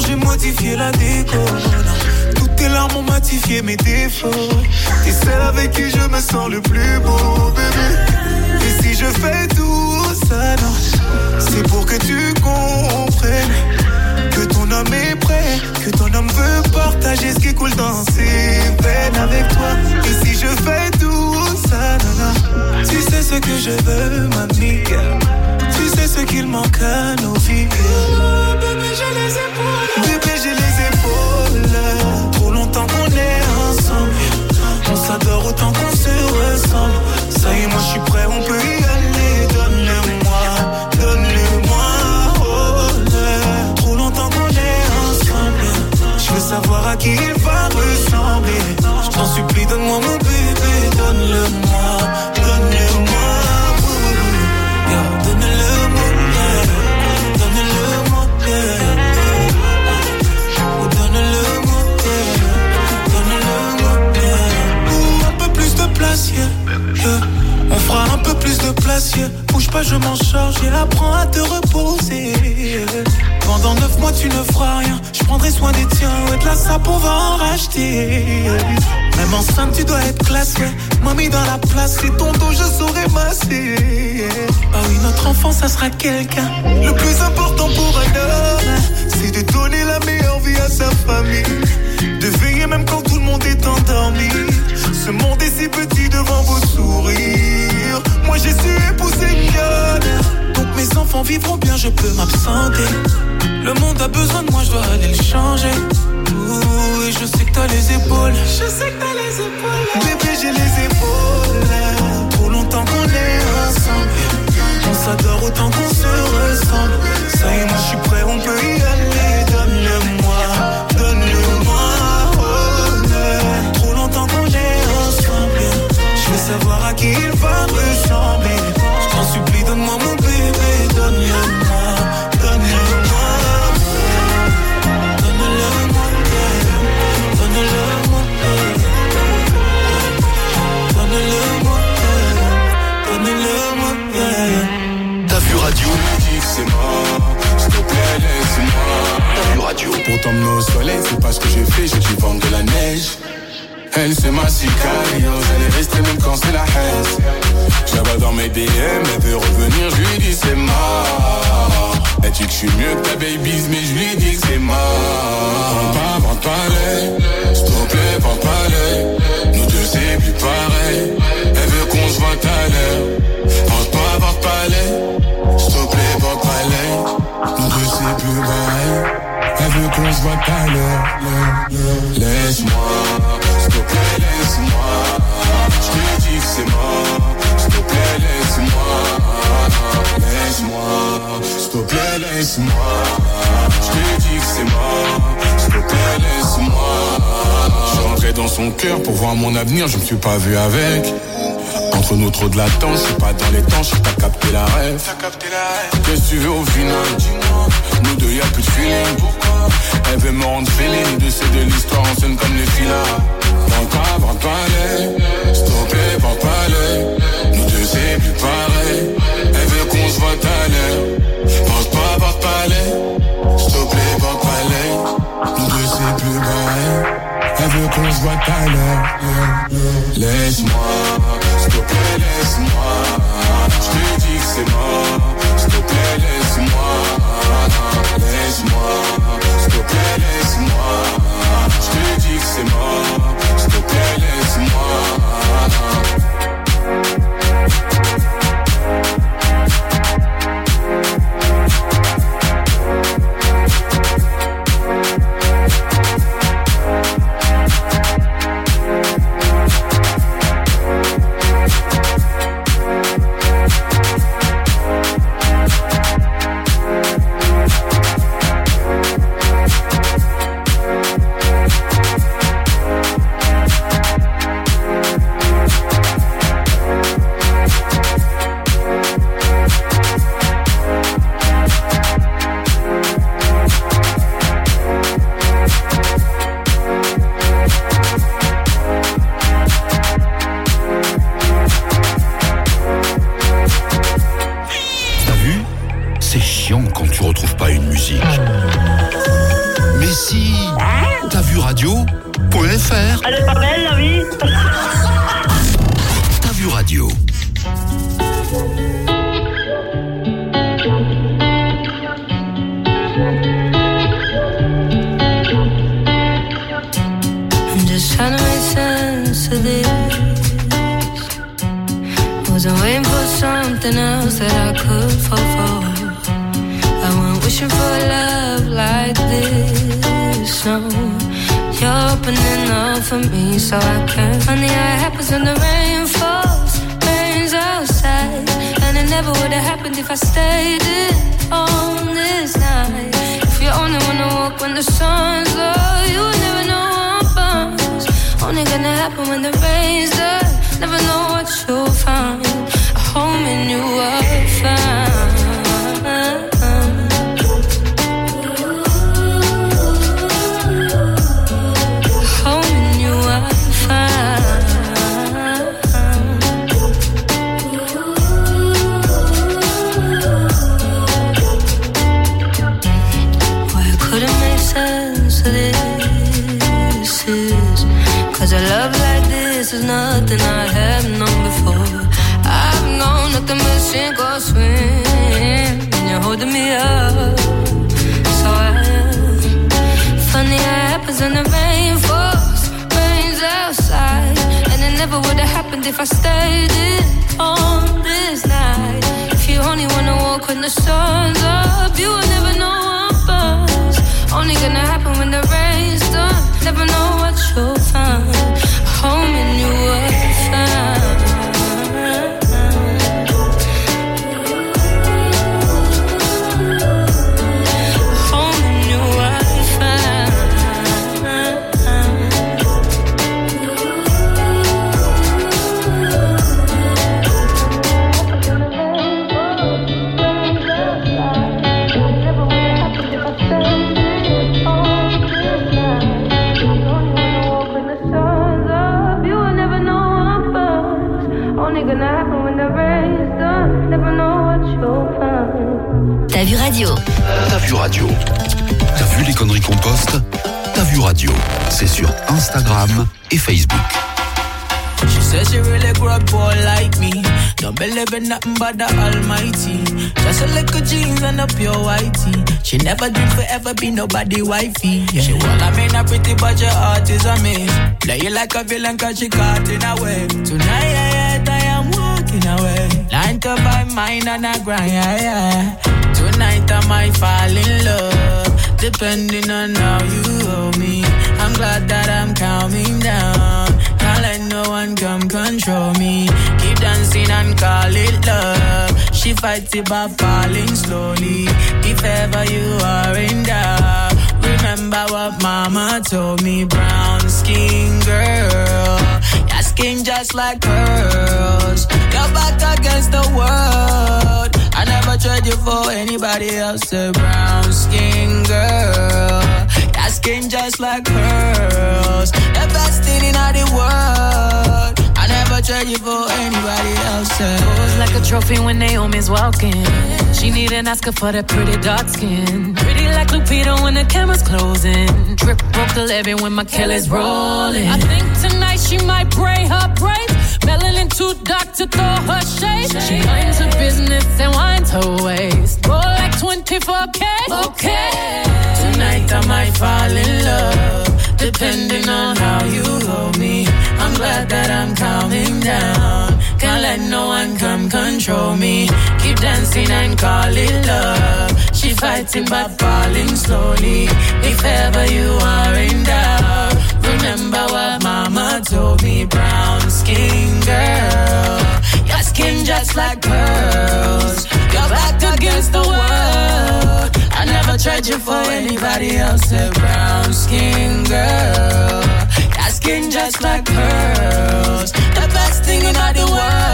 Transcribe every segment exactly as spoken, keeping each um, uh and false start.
j'ai modifié la déco. Toutes tes larmes ont matifié mes défauts. T'es celle avec qui je me sens le plus beau, bébé. Et si je fais tout ça, non, c'est pour que tu comprennes que ton homme est prêt, que ton homme veut partager ce qui coule dans ses veines avec toi. Et si je fais tout ça, non, tu sais ce que je veux, mamie. Tu sais ce qu'il manque à nos vies. Oh, bébé, j'ai les épaules. Bébé, j'ai les épaules. Trop longtemps qu'on est ensemble. On s'adore autant qu'on se ressemble. Ça y est, moi je suis prêt, on peut y aller. Donne-le-moi, donne-le-moi. Oh, là. Trop longtemps qu'on est ensemble. Je veux savoir à qui il va ressembler. Je t'en supplie, donne-moi mon bébé. Donne-le-moi, donne-le-moi. Yeah. On fera un peu plus de place, yeah. Bouge pas, je m'en charge et apprends à te reposer. Pendant neuf mois tu ne feras rien. Je prendrai soin des tiens, ouais, de la sape on va en racheter. Même enceinte tu dois être classe, ouais. Mamie dans la place, c'est ton dos je saurai masser. Ah oui, notre enfant ça sera quelqu'un. Le plus important pour un homme, c'est de donner la meilleure vie à sa famille. De veiller même quand tout le monde est endormi. Ce monde est si petit devant vos sourires. Moi j'ai su épouser une gueule. Donc mes enfants vivront bien, je peux m'absenter. Le monde a besoin de moi, je dois aller le changer. Ouh, et je sais que t'as les épaules. Je sais que t'as les épaules. Bébé, j'ai les épaules. Trop longtemps qu'on est ensemble. On s'adore autant qu'on se ressemble. Ça y est, moi je suis prêt, on peut y aller. Donne-le-moi, donne-le-moi. Savoir à qui il va ressembler. Je t'en supplie, donne-moi mon bébé. Donne-le-moi, donne-le-moi. Donne-le-moi, donne-le-moi. Donne-le-moi, donne-le-moi. T'as vu radio, dis que c'est mort. S'il te plaît, laisse-moi. T'as vu radio. Pour t'emmener au soleil, c'est pas ce que j'ai fait, j'ai dû vendre de la neige. Elle c'est ma sicario, elle est restée même quand c'est la haine. Je la vois dans mes D M, elle veut revenir, je lui dis c'est mort. Elle dit que je suis mieux que ta babies, mais je lui dis que c'est mort. Vends pas, vends pas l'œil, s'il te plaît, vends pas l'œil. Nous deux c'est plus pareil, elle veut qu'on se voit à l'heure. Vends pas, vends pas l'œil, s'il te plaît, vends pas l'œil. Nous deux c'est plus pareil, elle veut qu'on se voit à l'heure. Laisse-moi. S'il te plaît, laisse-moi. Je te dis que c'est mort. S'il te plaît, laisse-moi. Laisse-moi. S'il te plaît, laisse-moi. Je te dis que c'est mort. S'il te plaît, laisse-moi. Je suis rentré dans son cœur pour voir mon avenir, je me suis pas vu avec. Entre nous trop de latence, c'est pas dans les temps, je sais pas capter la rêve. Qu'est-ce que tu veux au final? Dis-moi. Nous deux y'a plus de feeling. Pourquoi? Elle veut me rendre feeling. De c'est de l'histoire en scène comme les filas. Vends pas, vends pas l'œil. S'il te plaît, vends pas l'œil. Nous deux c'est plus pareil. Elle veut qu'on se voit à l'heure. Vends pas, vends pas l'œil. S'il te plaît, vends pas l'œil. Nous deux c'est plus pareil. Elle veut qu'on se voit à l'heure. Laisse-moi. S'il te plaît, laisse-moi. Je te dis que c'est mort. S'il te plaît, laisse-moi. Laisse-moi. S'il te plaît, laisse-moi. Je te dis que c'est mort. S'il te plaît, laisse-moi. si. T'as vu radio point f r. Elle est pas belle la vie. T'as vu radio. I'm just trying to make sense of this. Wasn't waiting for something else that I could fall for. I wasn't wishing for love like this. No, you're opening up for me, so I can. Funny how it happens when the rain falls, rains outside, and it never would have happened if I stayed in on this night. If you only wanna walk when the sun's low, you would never know I'm bumps. Only gonna happen when the rain's done. Never know what you'll find. A home in you will find. A love like this is nothing I have known before. I've known nothing but sink or swim, and you're holding me up, so I am. Funny how it happens when the rain falls, rains outside, and it never would have happened if I stayed in on this night. If you only wanna walk when the sun's up, you will never know I'm buzzed. Only gonna happen when the rain's done. Never know what you'll find. A home in you will find. A home in you will find. Never would have happened if I stayed in on this night. T'as vu radio. T'as vu radio. T'as vu les conneries qu'on poste. T'as vu radio. C'est sur Instagram et Facebook. She says she really grew up poor like me. Don't believe in nothing but the Almighty. Just a little jeans and a pure whitey. She never dreamed forever be nobody wifey. Yeah. She well, I mean a pretty but your heart is a miss. Play you like a villain cause she caught in a way. Tonight I am walking away. Line to my mind and I grind, yeah, yeah. Tonight I might fall in love, depending on how you hold me. I'm glad that I'm calming down. Can't let no one come control me. Keep dancing and call it love. She fights it by falling slowly. If ever you are in doubt, remember what mama told me. Brown skin girl, your skin just like pearls. Your back against the world. I never trade you for anybody else. A brown skin girl, your skin just like pearls. The best thing in all the world. I never trade you for anybody else. Pose like a trophy when Naomi's walking. She need an Oscar for that pretty dark skin. Pretty like Lupita when the camera's closing. Drip broke the levee when my Kelly's rolling. I think tonight she might braid her braids. Melanin too dark to throw her shade. She minds her business and winds her waist. Roll like twenty-four K. Okay. Tonight I might fall in love, depending on how you hold me. I'm glad that I'm calming down. Can't let no one come control me. Keep dancing and call it love. She fighting but falling slowly. If ever you are in doubt, remember what mama told me. Brown skin girl, your skin just like pearls. Your back against the world. I never tried you for anybody else. A brown skin girl, your skin just like pearls. The best thing in all the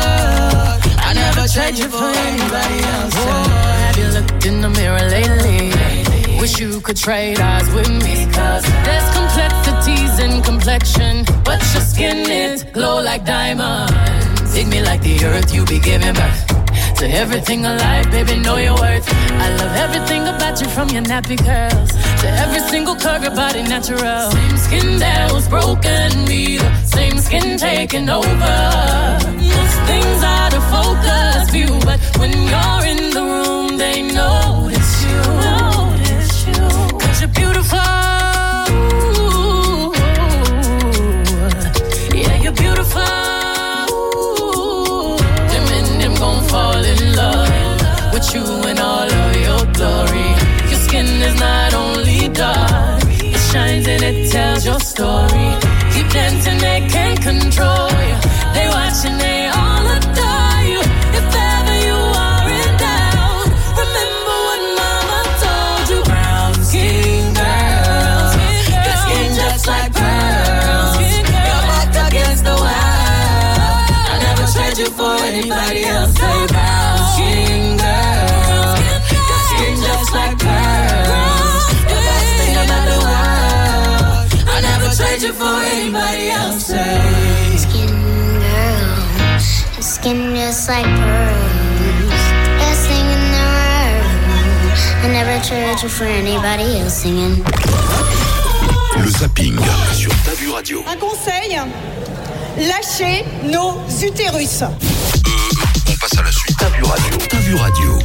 world. I never tried you for anybody else. Oh, have you looked in the mirror lately? Wish you could trade eyes with me. Cause there's complexities in complexion, but your skin is glow like diamonds. Dig me like the earth, you be giving birth to everything alive, baby, know your worth. I love everything about you, from your nappy curls to every single curve about natural. Same skin that was broken, me the same skin taking over. Most things are the focus view, but when you're in the room, they notice you. Notice you. Cause you're beautiful. Yeah, you're beautiful. Them and them gon' fall in love with you and all of your glory. Your skin is not only dark, it shines and it tells your story. Keep dancing, they can't control you. They watch and they all adore you. If ever you are in doubt, remember what mama told you. Brown skin girl, your skin just like pearls. You're back against the wall. I never trade you for anybody else. Say brown skin girl, your skin just like pearls. You're best thing about the world. I never trade you for anybody else. Say skin girl, your skin just like pearls. Best thing in the world. I never trade you for anybody else singing. Le zapping sur Ta Vue Radio. Un conseil, lâchez nos utérus. Euh, on passe à la suite. Ta Vue Radio. Ta Vue Radio.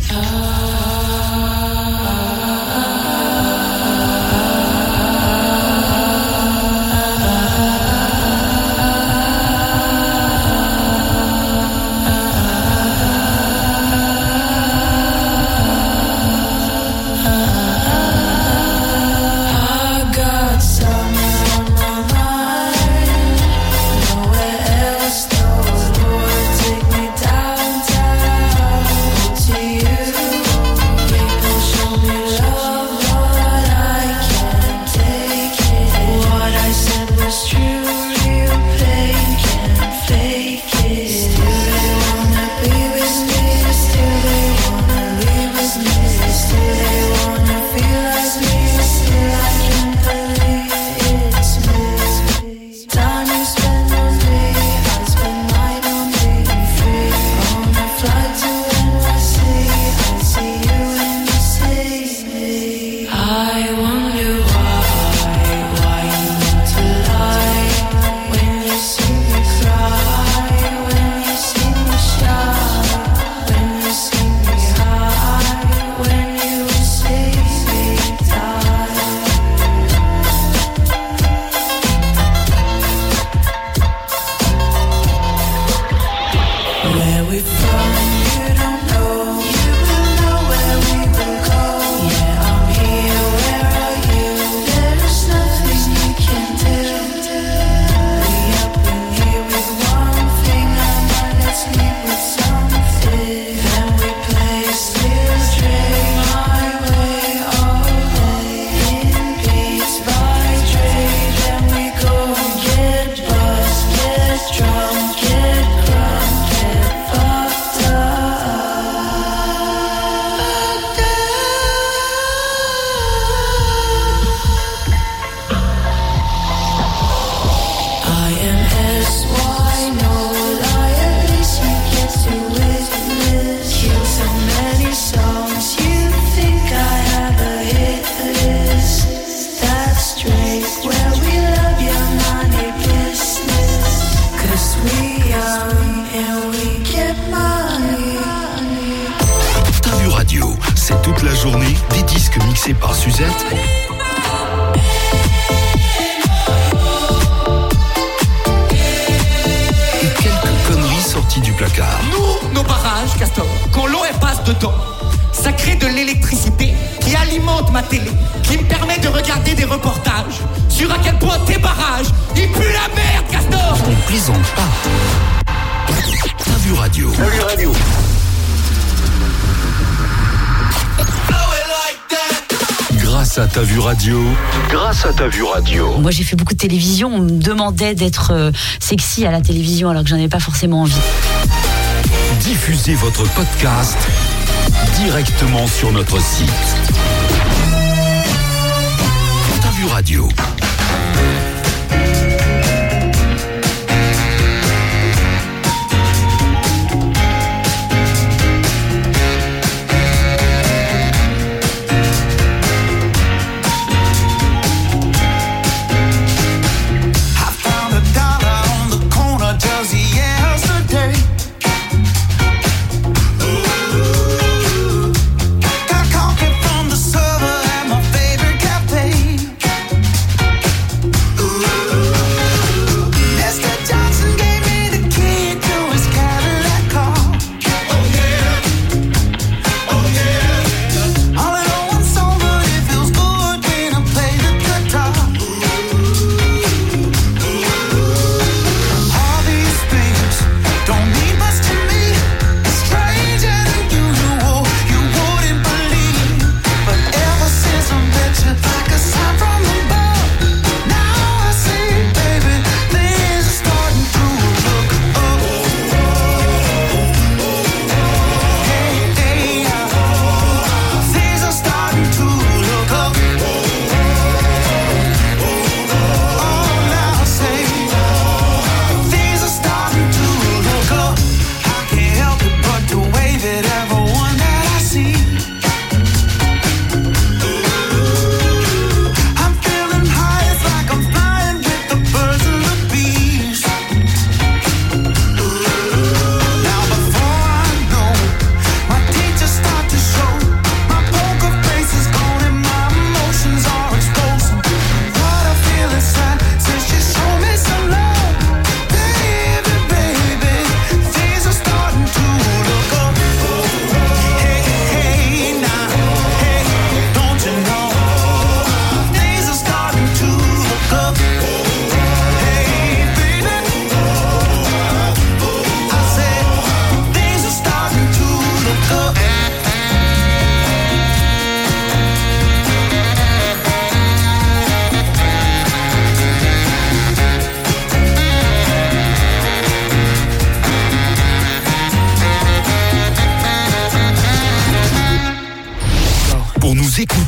Par Suzette. Et quelques conneries sorties du placard. Nous, nos barrages, Castor, quand l'eau elle passe dedans, ça crée de l'électricité qui alimente ma télé, qui me permet de regarder des reportages sur à quel point tes barrages, ils puent la merde, Castor. On plaisante pas. Ta Vue Radio. Ta Vue Radio. Grâce à Ta Vue Radio, grâce à Ta Vue Radio. Moi, j'ai fait beaucoup de télévision. On me demandait d'être euh, sexy à la télévision alors que j'en avais pas forcément envie. Diffusez votre podcast directement sur notre site. Ta Vue Radio.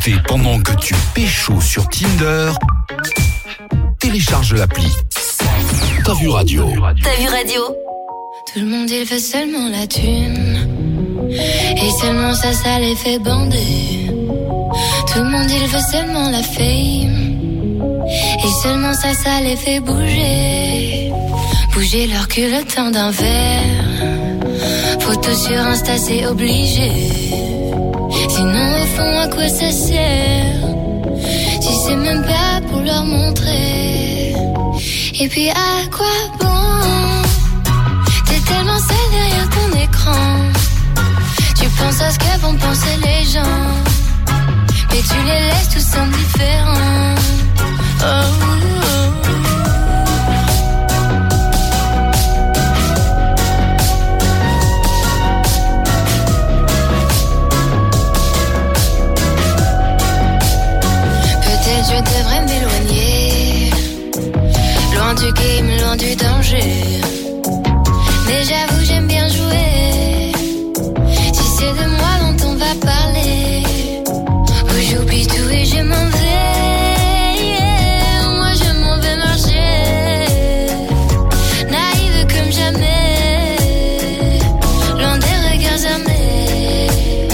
écouter pendant que tu pécho sur Tinder, télécharge l'appli T'as vu radio. T'as vu radio. Tout le monde il veut seulement la thune, et seulement ça, ça les fait bander. Tout le monde il veut seulement la fame, et seulement ça, ça les fait bouger. Bouger leur cul le temps d'un verre, photo sur Insta c'est obligé. Sinon au fond à quoi ça sert, si c'est même pas pour leur montrer. Et puis à quoi bon, t'es tellement seul derrière ton écran, tu penses à ce que vont penser les gens, mais tu les laisses tous indifférents. Oh, oh. Peut-être je devrais m'éloigner, loin du game, loin du danger. Mais j'avoue j'aime bien jouer, si c'est de moi dont on va parler, où j'oublie tout et je m'en vais, yeah. Moi je m'en vais marcher, naïve comme jamais, loin des regards armés.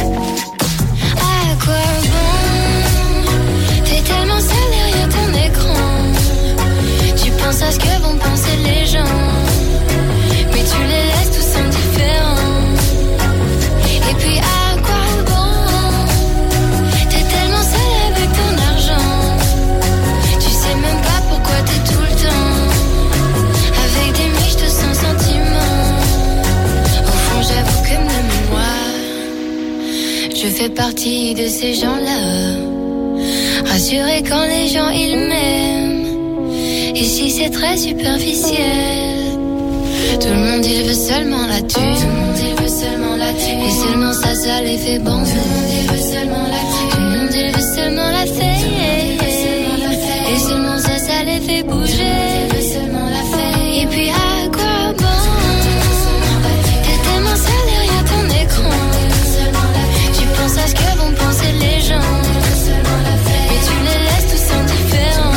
À quoi bon, t'es tellement seul derrière ton écran, tu penses à ce que vont penser les gens, mais tu les laisses tous indifférents. Et puis à quoi bon, t'es tellement seul avec ton argent, tu sais même pas pourquoi t'es tout le temps avec des miches de sans sentiments. Au fond j'avoue que même moi, je fais partie de ces gens-là, rassurés quand les gens ils m'aiment. Et si c'est très superficiel, tout le monde il veut seulement la thune, tout le monde il veut seulement la thune, et seulement ça, ça les fait bander. Tout le monde il veut seulement la thune, tout le monde il veut seulement la fête, et seulement ça, ça les fait bouger. Et puis à quoi bon, t'es tellement seul derrière ton écran, tu penses à ce que vont penser les gens, mais tu les laisses tous indifférents.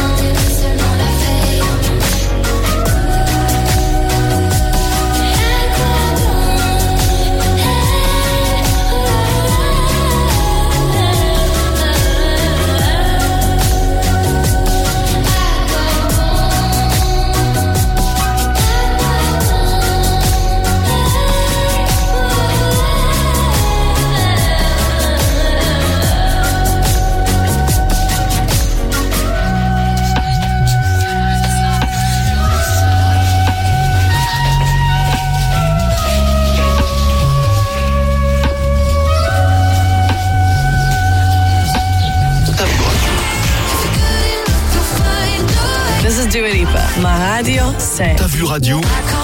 This is Dua Lipa. Ma radio, c'est T'as vu radio.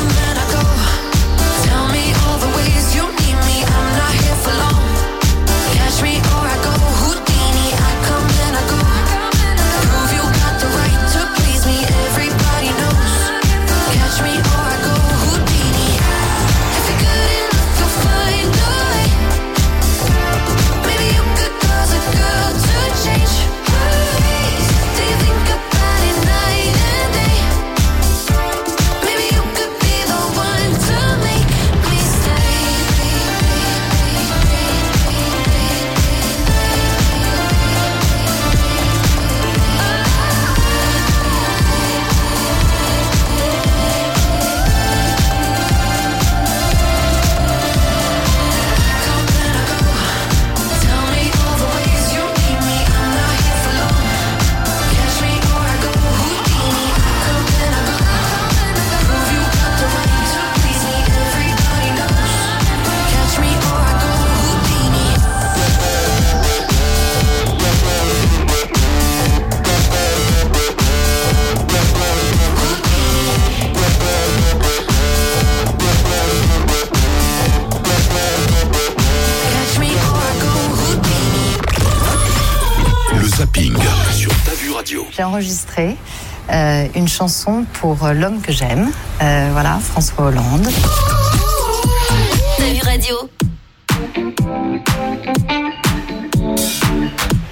J'ai enregistré euh, une chanson pour euh, l'homme que j'aime, euh, voilà, François Hollande. T'as vu radio.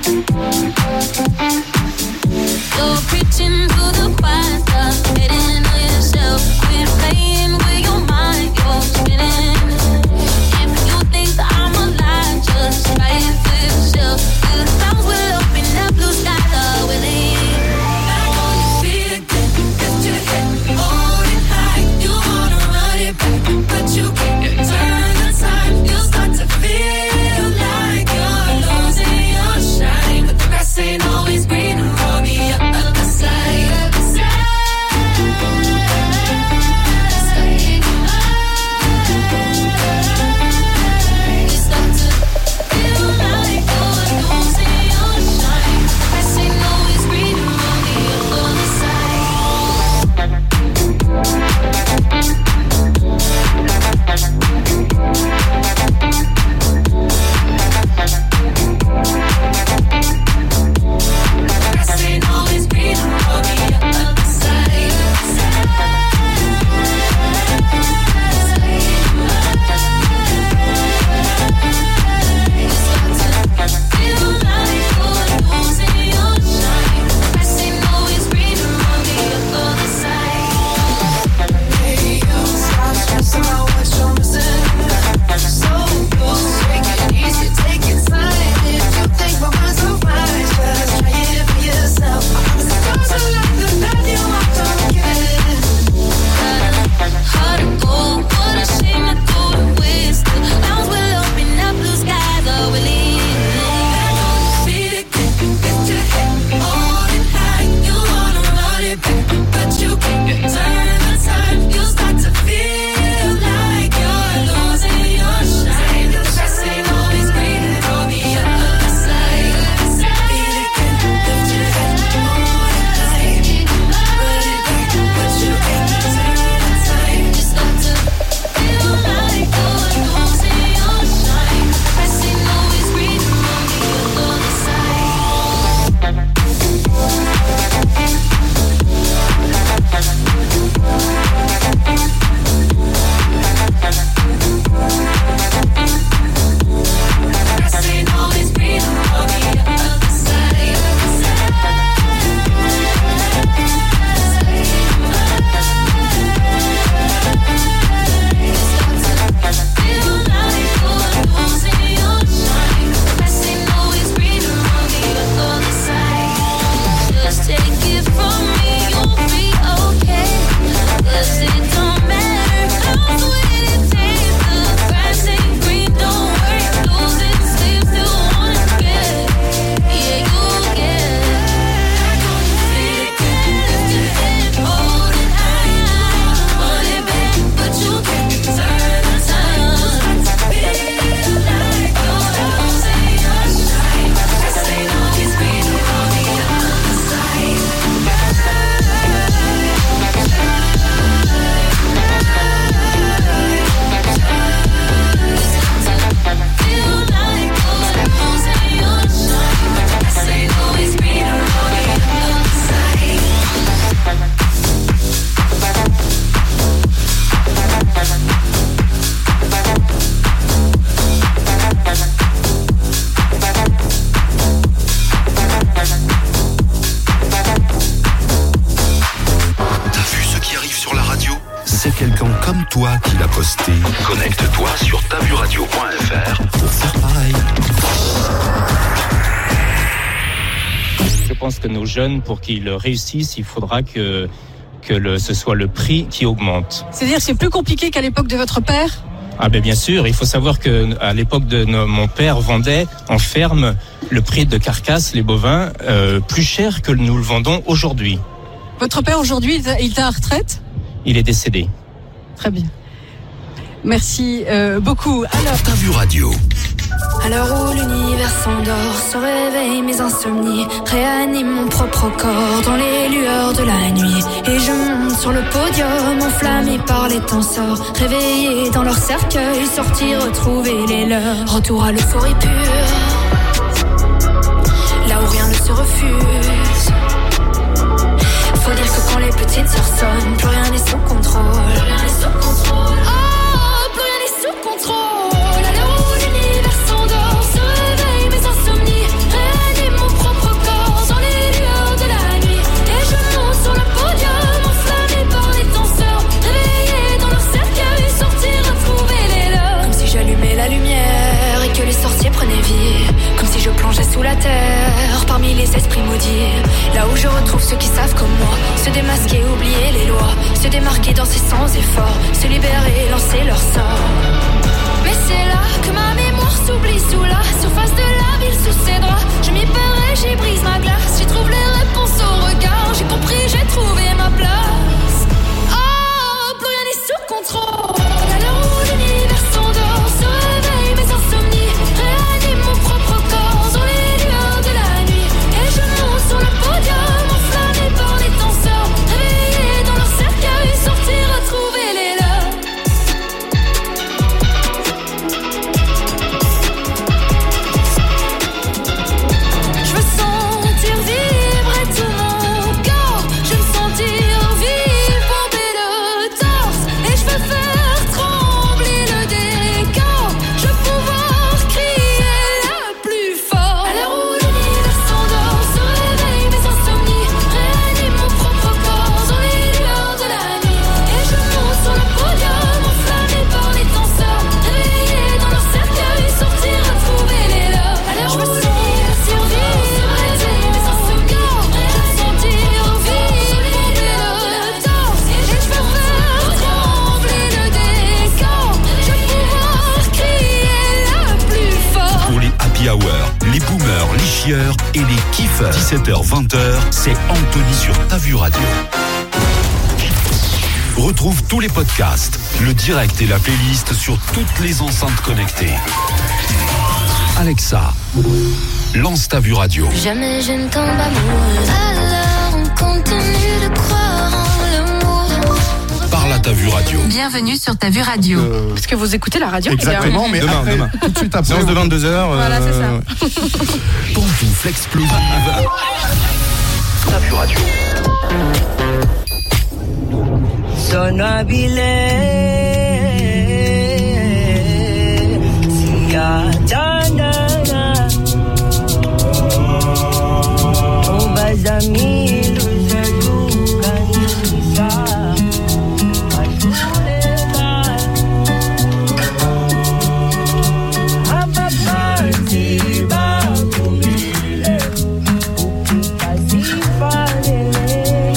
You're preaching to the choir, stop hating on yourself. Quit playing with your mind, you're spinning. If you think that I'm alive, just try it for yourself. The clouds will open up, blue skies are willing. Back on your feet again, lift your head, hold it high. You wanna run it back, but you can't turn the time. You'll start to feel like you're losing your shine. But the grass ain't always greener on the other side. Other side. You start to feel like you're losing your shine. Grass ain't always greener on the other side. Grass ain't always greener on the other side. You start to feel like you're losing your shine. Grass ain't always greener on the other side. Hey, you stop stressing about what you're missing. So close, take it easy, take your time. If you think my mind's so fine, just try it for yourself. Cause it goes like the path you walked on again. Heart of gold, what a shame to go to waste. The clouds will open up, blue skies are willing. Back on your feet again, lift your head, hold it high. You wanna run it back, but you can't turn the time. You start to feel like you're losing your shine. The grass ain't always greener on the other side. Feet again, lift your head, hold it high. Run it back, but you can't turn the time. You start to feel like you're losing your shine. Grass ain't always greener on the other side. Grass ain't always greener on the other side. You start to feel like you're losing your shine. Grass ain't always greener on the other side. Just take it from me, you'll be okay. Cause it don't matter how sweet it tastes. The grass ain't green, don't worry. Losing sleep, still wanna get. Yeah, you'll get. Back on your feet again, lift your head, hold it high. Want it back, but you can't turn the time. Feel like you're losing your shine. Grass ain't always greener on the other side. Feel like you're losing your shine. Grass ain't always greener on the other side. T'as vu ce qui arrive sur la radio? C'est quelqu'un comme toi qui l'a posté. Connecte-toi sur tavuradio point f r pour faire pareil. Je pense que nos jeunes, pour qu'ils réussissent, il faudra que, que le, ce soit le prix qui augmente. C'est-à-dire que c'est plus compliqué qu'à l'époque de votre père? Ah ben bien sûr, il faut savoir que à l'époque de nos, mon père vendait en ferme le prix de carcasse, les bovins, euh, plus cher que nous le vendons aujourd'hui. Votre père aujourd'hui, il est à la retraite? Il est décédé. Très bien. Merci euh, beaucoup. Alors, T'as vu radio? À l'heure où l'univers s'endort, se réveillent mes insomnies, réanime mon propre corps dans les lueurs de la nuit. Et je monte sur le podium, enflammé par les temps sorts, réveillé dans leur cercueil, sortir, retrouver les leurs. Retour à l'euphorie pure, là où rien ne se refuse. Faut dire que quand les petites sœurs sonnent, plus rien n'est sous contrôle. Plus rien n'est sous contrôle. Oh, plus rien n'est sous contrôle. À l'heure où l'univers s'endort, se réveille mes insomnies, réanime marqué dans ses sans efforts, se libérer, lancer leur sort. Mais c'est là que ma mémoire s'oublie sous la surface de la ville, sous ses draps. Je m'y perds et j'y brise ma glace. J'y trouve les réponses au regard. J'ai compris, j'ai trouvé ma place. Oh, plus rien n'est sous contrôle. À l'heure où l'univers s'endort, se réveille mes insomnies, réanime mon propre corps dans les lueurs de la nuit. Et je monte sur le podium, enflammé par les danseurs, réveillés dans leur cercueil, sortir retrouver les leurs. Les boomers, les chieurs et les kiffeurs. dix-sept heures vingt, c'est Anthony sur Ta Vue Radio. Retrouve tous les podcasts, le direct et la playlist sur toutes les enceintes connectées. Alexa, lance Ta Vue Radio. Jamais je ne tombe amoureuse, alors on continue de croire en l'amour. Parle à Ta Vue Radio. Bienvenue sur Ta Vue Radio. Euh... Parce que vous écoutez la radio. Exactement, mais demain, après, demain. tout de suite après. Séance de vingt-deux heures. Voilà, c'est euh... ça. Pantoufle explosive. Ta Vue Radio. Sonabile Siatana Obazami Luzaduka Nisa Atulela Ababanzi Bakumile Ukikazifa Lele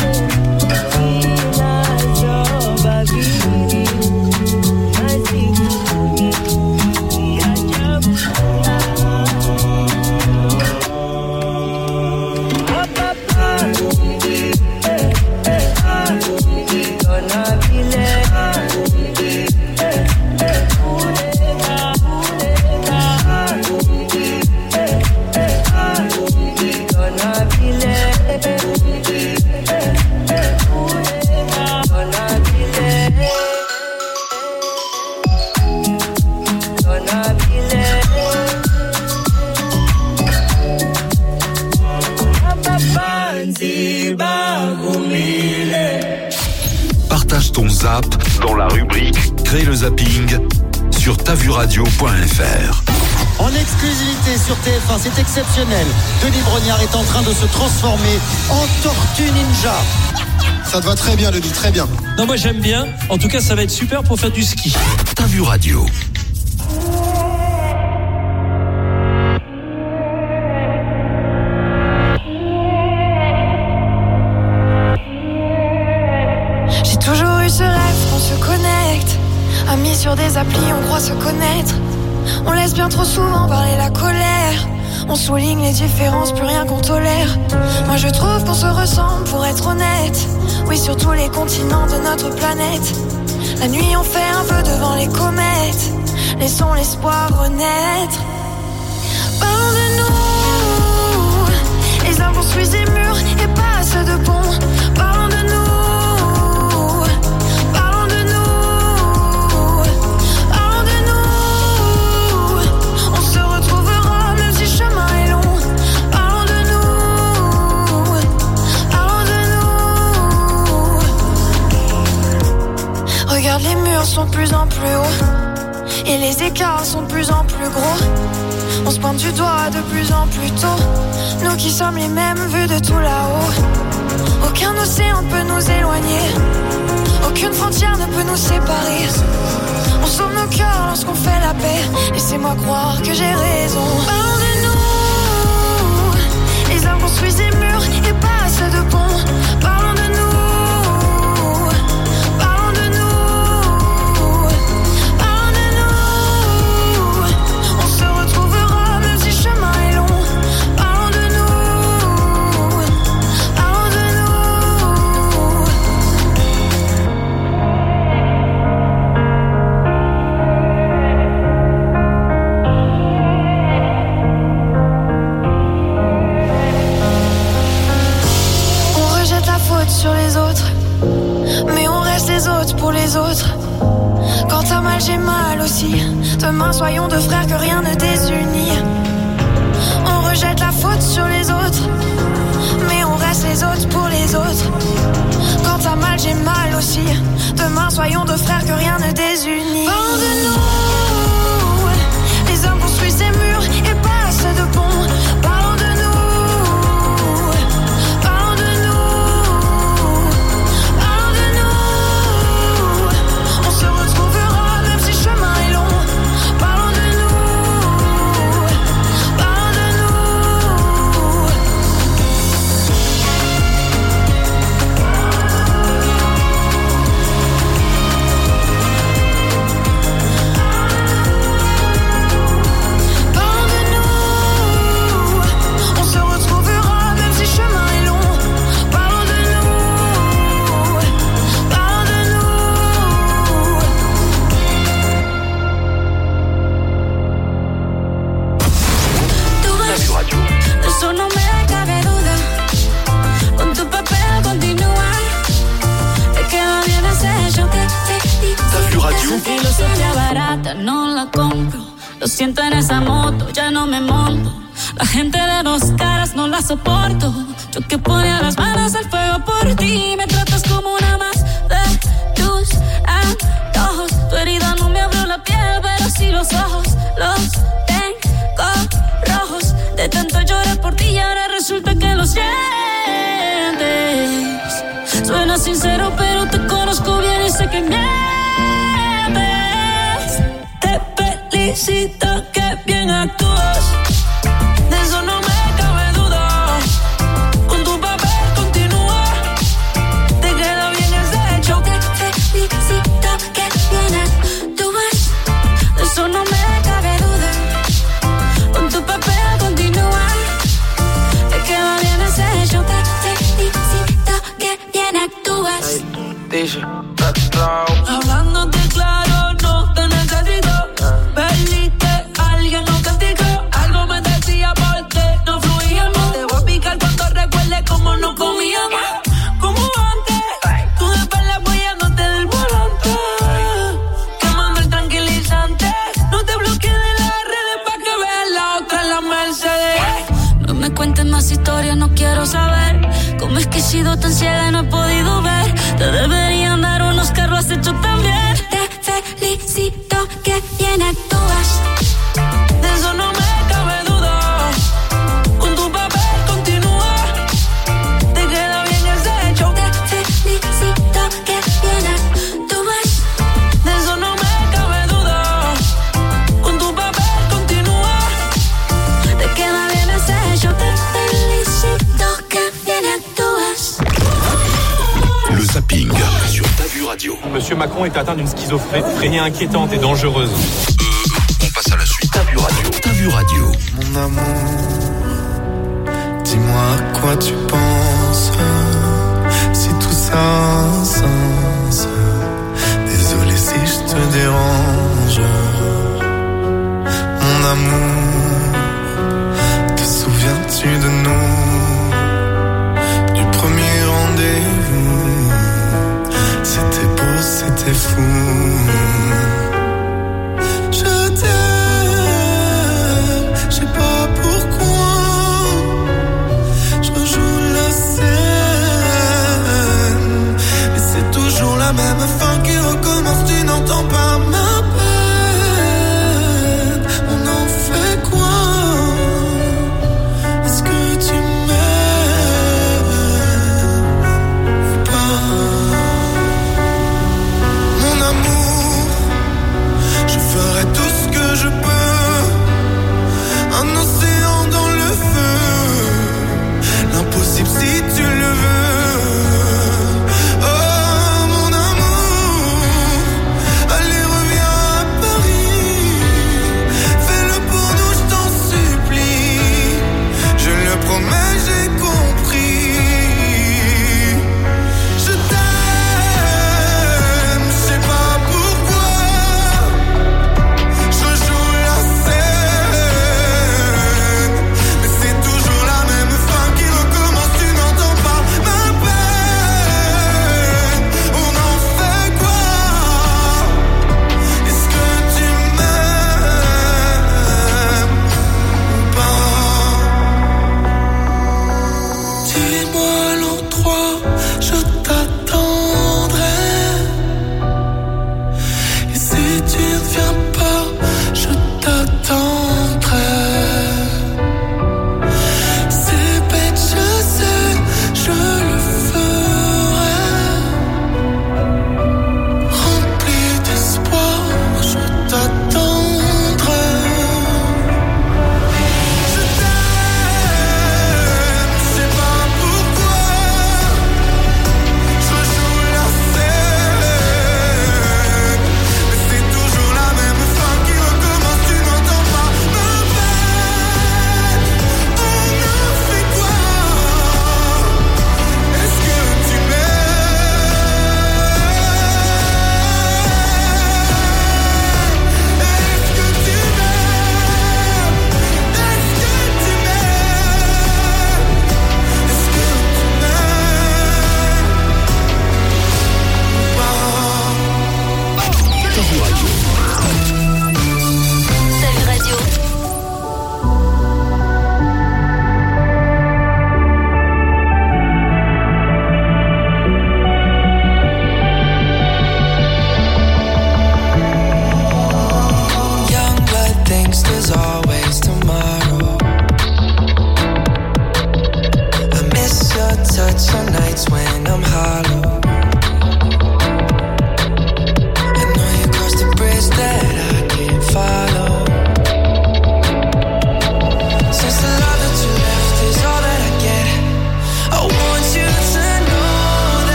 Partage ton zap dans la rubrique Crée le zapping sur ta vue radio point f r. En exclusivité sur T F un, c'est exceptionnel. Denis Brognard est en train de se transformer en tortue ninja. Ça te va très bien, Denis, très bien. Non, moi j'aime bien. En tout cas, ça va être super pour faire du ski. Ta Vue Radio. J'ai toujours eu ce rêve qu'on se connecte. Amis sur des applis, on croit se connaître. On laisse bien trop souvent parler la colère. On souligne les différences, plus rien qu'on tolère. Moi je trouve qu'on se ressemble pour être honnête. Oui, sur tous les continents de notre planète. La nuit on fait un peu devant les comètes. Laissons l'espoir renaître. Parlons de nous. Les hommes construisent des murs et passent de ponts. Parlons de nous. Regarde, les murs sont de plus en plus hauts et les écarts sont de plus en plus gros. On se pointe du doigt de plus en plus tôt. Nous qui sommes les mêmes vus de tout là-haut. Aucun océan ne peut nous éloigner. Aucune frontière ne peut nous séparer. On sauve nos cœurs lorsqu'on fait la paix. Laissez-moi croire que j'ai raison. Parlons de nous. Les hommes construisent des murs et passent de ponts. Parlons de nous. la faute sur les autres, mais on reste les autres pour les autres. Quand t'as mal, j'ai mal aussi. Demain, soyons deux frères que rien ne désunit. On rejette la faute sur les autres, mais on reste les autres pour les autres. Quand t'as mal, j'ai mal aussi. Demain, soyons deux frères que rien ne désunit. Parlons de nous. Les hommes construisent des murs et pas assez de ponts. Parlons de nous. Parlons de nous. Parlons de nous. On se retrouvera même si le chemin est long. Parlons de nous. Parlons de Esa filosofía barata no la compro. Lo siento en esa moto, ya no me monto. La gente de dos caras no la soporto. Yo que ponía las manos al fuego por ti. Me tratas como una más de tus antojos. Tu herida no me abrió la piel, pero sí los ojos. Los tengo rojos. De tanto llorar por ti y ahora resulta que los sientes. Suena sincero, pero te conozco bien y sé que mientes. Te felicito que bien actúas. De eso no me cabe duda. Con tu papel continúa. Te queda bien ese hecho. Te felicito que bien actúas. De eso no me cabe duda. Con tu papel continúa. Te queda bien ese hecho. Te felicito que bien actúas. Hablándote claro, no te necesito. Perdiste a alguien, no castigo. Algo me decía porque no fluíamos. Te voy a picar cuando recuerde cómo no comíamos. Como antes, tú de espalda apoyándote del volante. Quemando el tranquilizante. No te bloquees de las redes pa' que veas la otra en la Mercedes. No me cuentes más historias, no quiero saber. Cómo es que he sido tan ciega y no he podido ver. Te deberían dar unos carros, lo has hecho también. Te felicito que bien actúas. De eso no me cabe duda. Con tu papel continúa. Te queda bien ese hecho. Te felicito que bien actúas. De eso no me cabe duda. Con tu papel continúa. Te queda bien ese hecho. Te felicito que bien actúas. Le zapping sur Ta Vue Radio. Monsieur Macron est atteint d'une schizophrénie inquiétante et dangereuse. Euh, on passe à la suite. Ta Vue Radio. Ta Vue Radio. Mon amour, dis-moi à quoi tu penses. Si tout ça a un sens. Désolé si je te dérange. Mon amour, te souviens-tu de nous? Du premier rendez-vous. C'était beau, c'était fou. Je t'aime, je sais pas pourquoi. Je rejoue la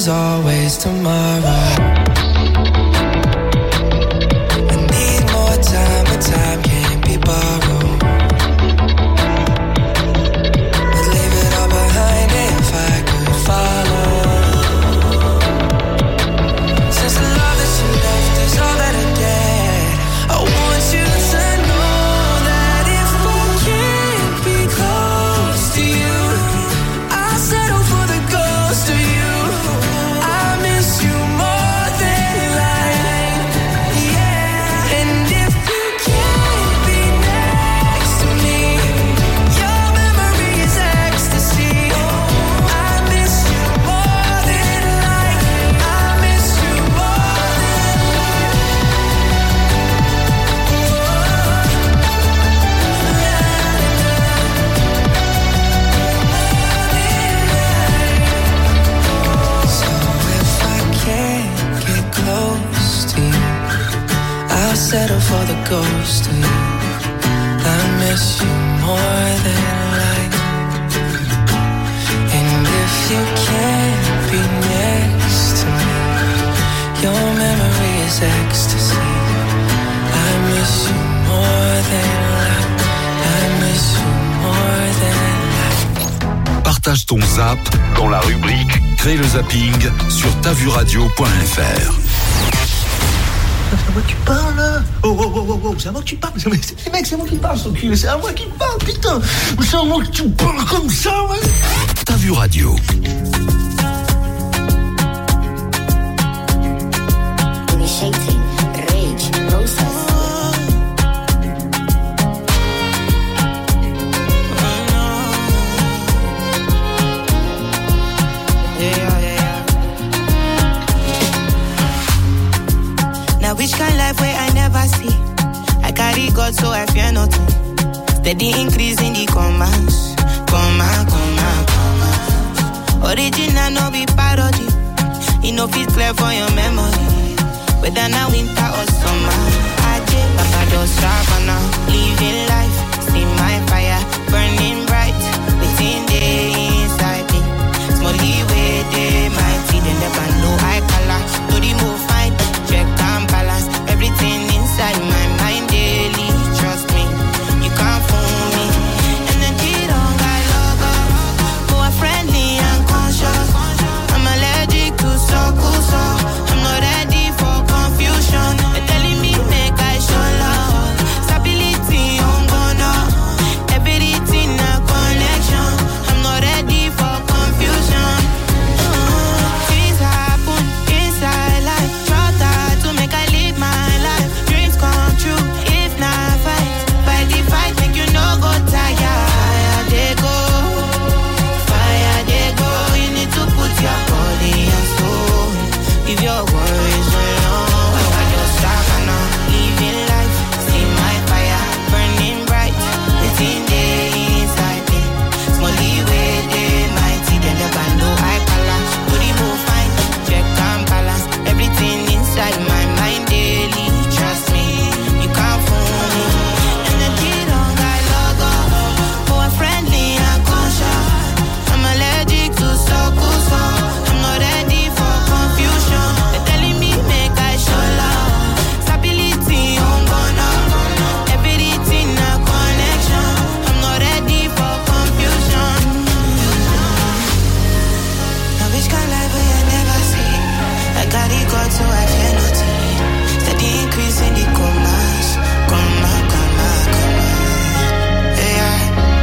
there's always tomorrow. I need more time, but time can't be borrowed. I'd leave it all behind if I could follow. Since the love that you left is all that I get, I want you to know that if I can't be close to you, I'll settle for the ghost of you. I miss you more than life, yeah. And if you can't be next to me, your memory is ecstasy. I miss you more than life. I miss you more than So if I can't get close to you, I'll settle for the ghost of you. I miss you more than life. And if you can't be next to me, your memory is ecstasy. I miss you more than life. I miss you more than life. Partage ton zap dans la rubrique Crée le zapping sur tavuradio point f r. C'est à moi que tu parles là. Oh oh oh oh oh, c'est à moi que tu parles. C'est, c'est, mec, c'est à moi qui parle, son cul. C'est à moi qui parle, putain. C'est à moi que tu parles comme ça, ouais. T'as vu radio. Initiating rage process. Yeah, yeah, yeah. Now which kind life where I never see? I carry God so I fear nothing. Steady increase in the commas. Comma, comma, comma. Original no be parody. It no fit clear for your memory. Whether now winter or summer, I did Papa just Savannah. Living life, see my fire burning bright within the inside me. Small way they mighty, then never know I color. No remove fight, check and balance. Everything inside my mind daily. Trust me, you can't fool me. And then it all got logo, more friendly and conscious. I'm allergic to circle, so I'm not ready for confusion. They're telling me make I show love, stability on gonna, everything a connection. I'm not ready for confusion. Uh, things happen inside life, try to make I live my life. Dreams come true if not fight, fight the fight make you no go tire. Fire they go, fire they go. You need to put your body and soul. Leave your worries alone. I just stop and now living life. See my fire burning bright within the inside me. Smally way they mighty, they never know I balance. To remove fight, check and balance. Everything inside my mind daily. Trust me, you can't fool me. And the kid on guy logo, more friendly and conscious. I'm allergic to circle, so I'm not ready for confusion. They're telling me make I show love, stability on gonna, everything a connection. I'm not ready for confusion. Now which kind life will I never see? I got it God so I fear nothing. Steady increase in the commas, comma, comma, comma. Yeah,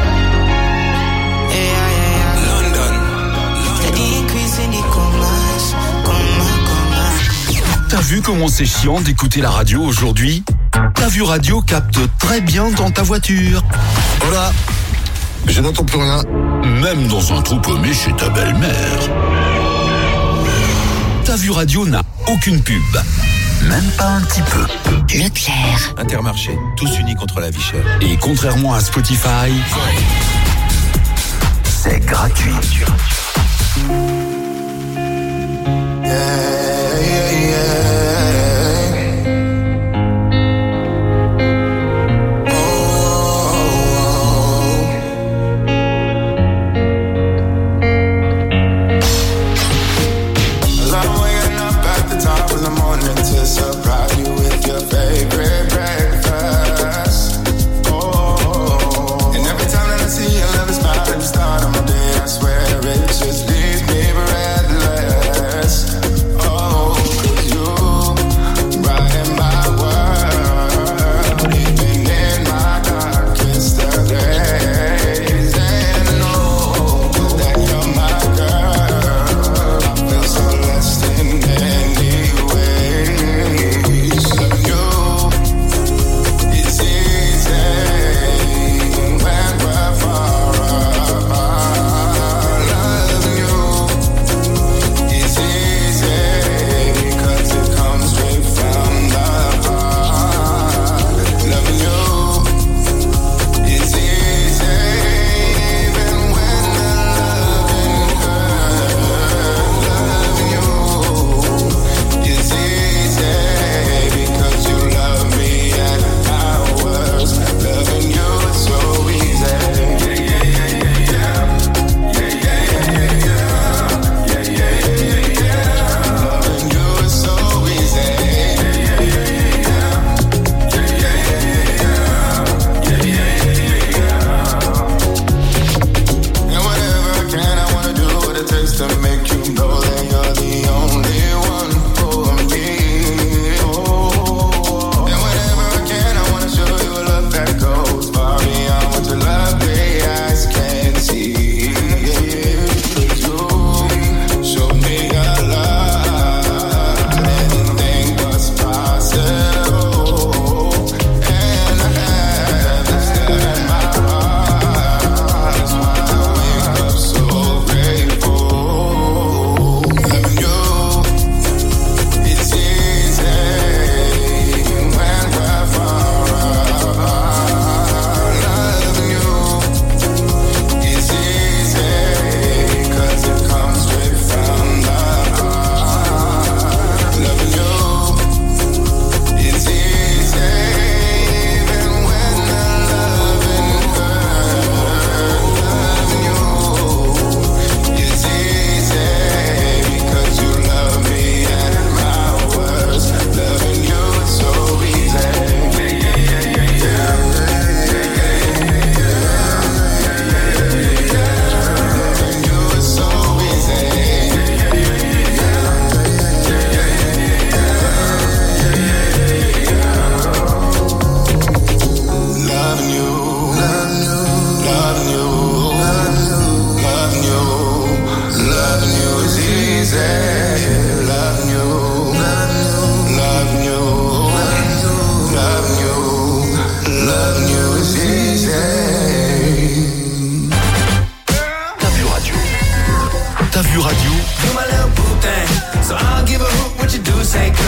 yeah, yeah, yeah. London. Steady increase in the commas, comma, comma. T'as vu comment c'est chiant d'écouter la radio aujourd'hui? T'as vu radio capte très bien dans ta voiture. Voilà. Je n'entends plus rien. Même dans un trou paumé chez ta belle-mère. T'as vu radio n'a aucune pub. Même pas un petit peu. Leclerc. Intermarché, tous unis contre la vie chère. Et contrairement à Spotify, c'est gratuit. Yeah, yeah, yeah.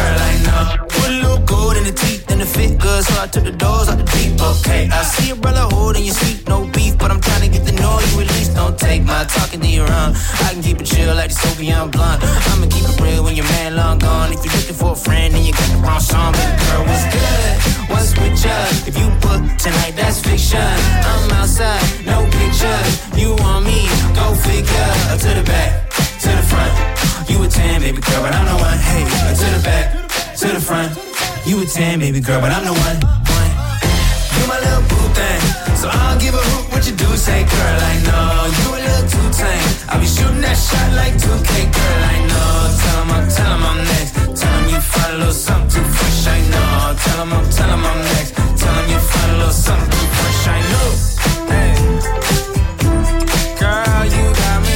girl, I know. Put a little gold in the teeth and the fit good, so I took the doors out the deep. Okay, I see a brother holding your seat, no beef, but I'm trying to get to know you at least. Don't take my talking to your own. I can keep it chill like the Soviet blonde. I'ma keep it real when your man long gone. If you're looking for a friend, then you got the wrong song. Baby girl, what's good? What's with ya? If you book tonight, that's fiction. I'm outside, no pictures. You want me? Go figure. To the back, to the front. You a ten, baby girl, but I'm the one. Hey, to the back, to the front. You a ten, baby girl, but I'm the one. one. You my little boo thing, so I don't give a hoot what you do. Say, girl, I know you a little too tame. I'll be shooting that shot like two K, girl, I know. Tell 'em I'm, tell 'em I'm next. Tell 'em you find a little something too fresh, I know. Tell 'em I'm, tell 'em I'm next. Tell 'em you find a little something too fresh, I know. Hey, girl, you got me.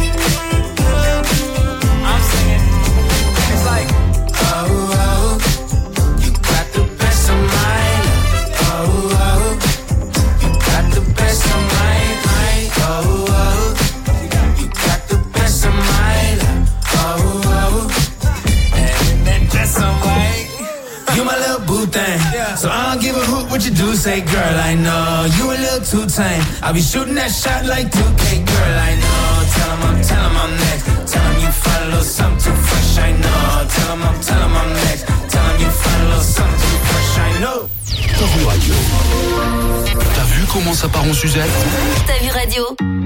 I'm singing. It's like, oh, oh, you got the best of mine. Oh, oh, you got the best of mine. Oh, oh, you got the best of mine. Oh, oh, and that dress on white. You my little boo thing, so I don't give a hoot what you do. Say, girl, I know you a little too tame. I'll be shooting that shot like two K, girl, I know. Tell 'em I'm, tell 'em I'm next. Tell 'em you find a little something too fresh, I know. Tell 'em I'm, tell 'em I'm next. Tell 'em you find a little something too fresh, I know. T'as vu radio. T'as vu comment ça part en Suzette? T'as vu radio.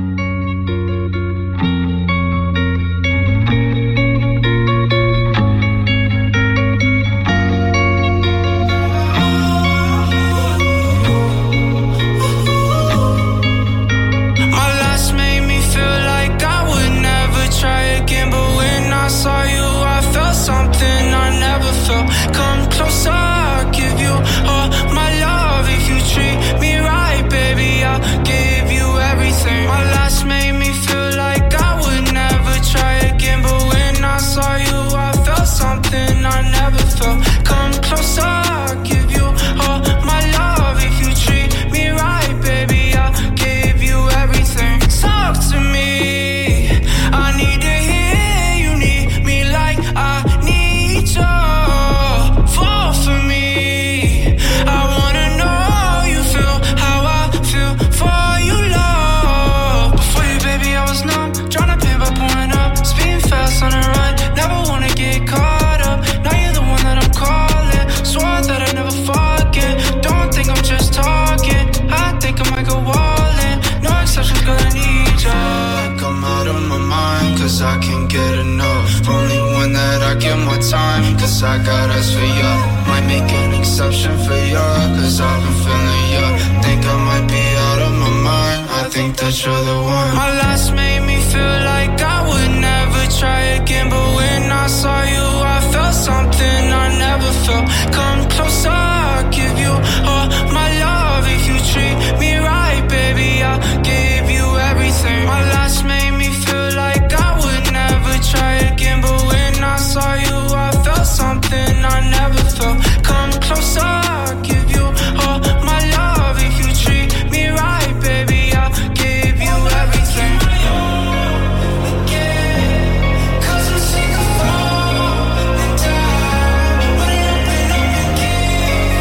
Saw you, I felt something I never felt. Come closer, I'll give you all my love. If you treat me right, baby, I'll give you everything. My last made me feel like I would never try again. But when I saw you, I felt something I never felt. Come closer, I'll give you all my love. If you treat me right, baby, I'll give you everything. Talk to me, I need to hear. I need you, fall for me. I wanna know you feel how I feel for you, love. Before you, baby, I was numb, tryna pay by pulling up, speeding fast on the run, never wanna get caught up. Now you're the one that I'm calling, swore that I'd never forget. Don't think I'm just talking, I think I might go all in. No exceptions, girl, I need you. I'm out of my mind, cause I can't get enough. Only one that I give more time, cause I got eyes for ya. Might make an exception for ya, cause I've been feeling ya. Think I might be out of my mind, I think that you're the one. My last made me feel like I would never try again. But when I saw you, I felt something I never felt. Come closer, I'll give you all my love. If you treat me right, baby, I'll give you everything. My last made me feel like I would never try again. But when I saw you, I felt something I never felt. Come closer, I'll give you all my love. If you treat me right, baby, I'll give you everything. Cause I'm sick of falling down, but it open up again.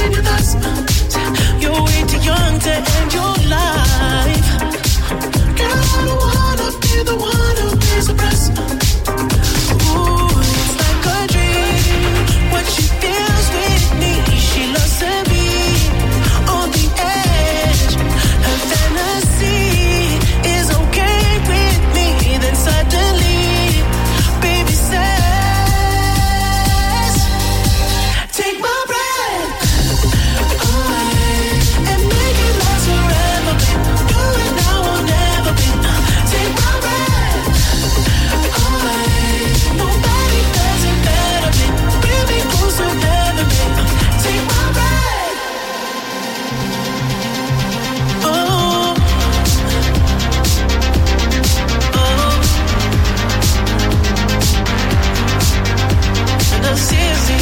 in your thoughts. You're way too young to end your life. Girl, I don't wanna be the one who pays the price. Ooh, it's like a dream. What she feels with me, she loves to be on the edge. Her fantasy is okay with me. Then suddenly, baby says, take my breath away and make it last forever, babe. Do it now or never, babe. Take my breath away. Nobody does it better, babe. Bring me closer, never, babe. Take my breath. Oh, oh. And I'm seriously.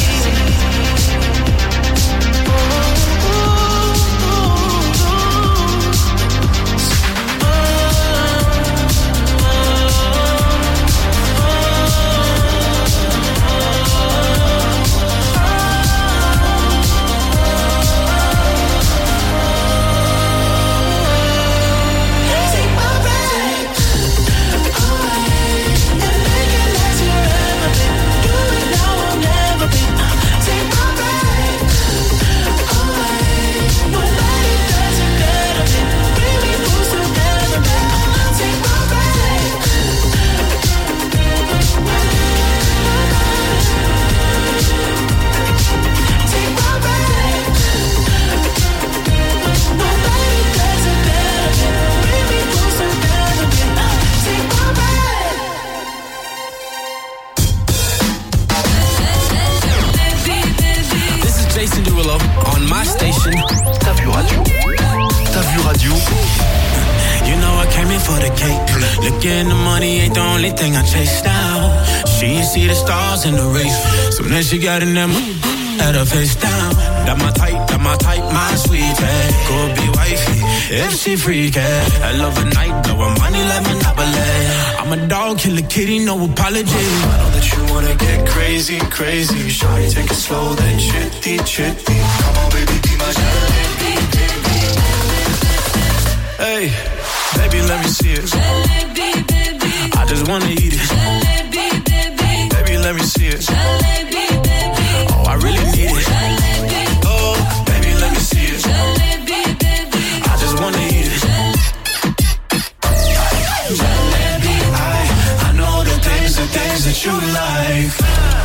You know I came in for the cake. Looking the money ain't the only thing I chase now. She ain't see the stars in the race. Soon as she got in that mood, had her face down. That my type, that my type, my sweetie. Could be wifey if she freaky. I love a night, blowin' money like Monopoly. I'm a dog, kill a kitty, no apology. I know that you wanna get crazy, crazy. Shawty, take it slow, then chitty, chitty. Come on, baby, be my jalebi, baby. Hey, baby, let me see it. Jalebi, baby. I just wanna eat it. Jalebi, baby. Baby, let me see it. Jalebi, baby. Oh, I really need it. Jalebi. Oh, baby, let me see it. Jalebi, baby. I just wanna eat it. Jalebi, I, I know the things, the things that you like.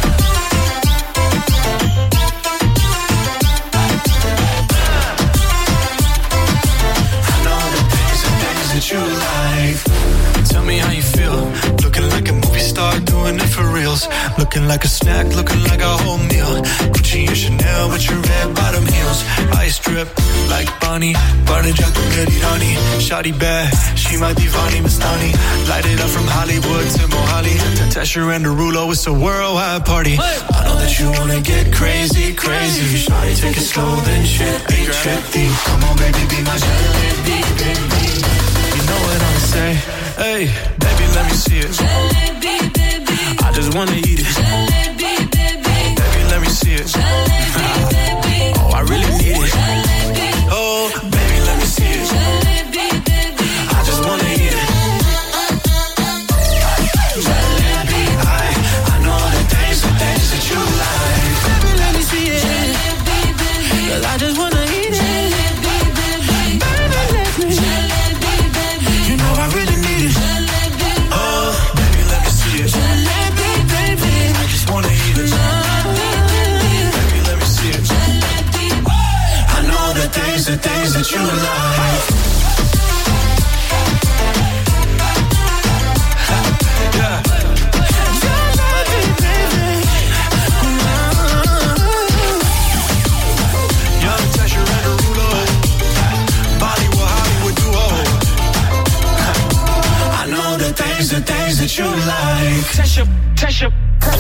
That you like. Tell me how you feel. Looking like a movie star, doing it for reals. Looking like a snack, looking like a whole meal. Gucci and Chanel with your red bottom heels. Ice drip like Bonnie. Butter chocolate honey. Shawty bad, she might be Vani Mastani. Light it up from Hollywood to Mohali. Tesher and Derulo, it's a worldwide party. I know that you wanna get crazy, crazy. Shawty, take it slow, then trippy, trippy. Come on, baby, be my jalebi, baby. You know what I'ma say? Hey, baby, let me see it. Jalebi, baby. I just wanna eat it. Jalebi, baby. Baby, let me see it. Jalebi, baby. Oh, I really need it. Jalebi. Oh, baby, let me see it. Jalebi, baby. I just wanna eat it. Jalebi, I, I know the things, the things that you like. Baby, let me see it. Jalebi, baby. 'Cause I just wanna eat it. Jalebi, baby. Baby, let me. Jalebi, baby. You know I really need it. Jalebi. Oh, baby, let me see it. Jalebi, baby. I just wanna eat it. Baby, let me see it. Jalebi. I know the things, the things that you like. Yeah. Jalebi, baby. Young Tesher and Derulo. Bollywood, Hollywood duo. I know the things, the things that you like. Tesher, Tesher.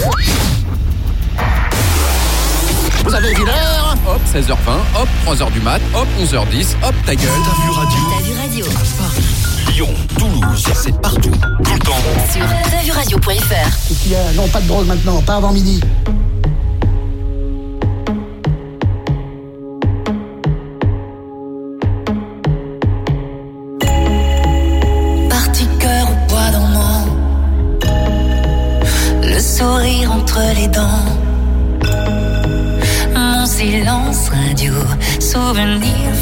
Vous avez vu l'heure? Hop, seize heures vingt, hop, trois heures du mat, hop, onze heures dix, hop, ta gueule. T'as vu radio? T'as vu radio? Paris, Lyon, Toulouse, c'est partout, tout le temps. Sur t'as vu radio point f r. Qu'est-ce qu'il y a? Non, pas de drogue maintenant, pas avant midi. entre les dents. Mon silence radio, souvenir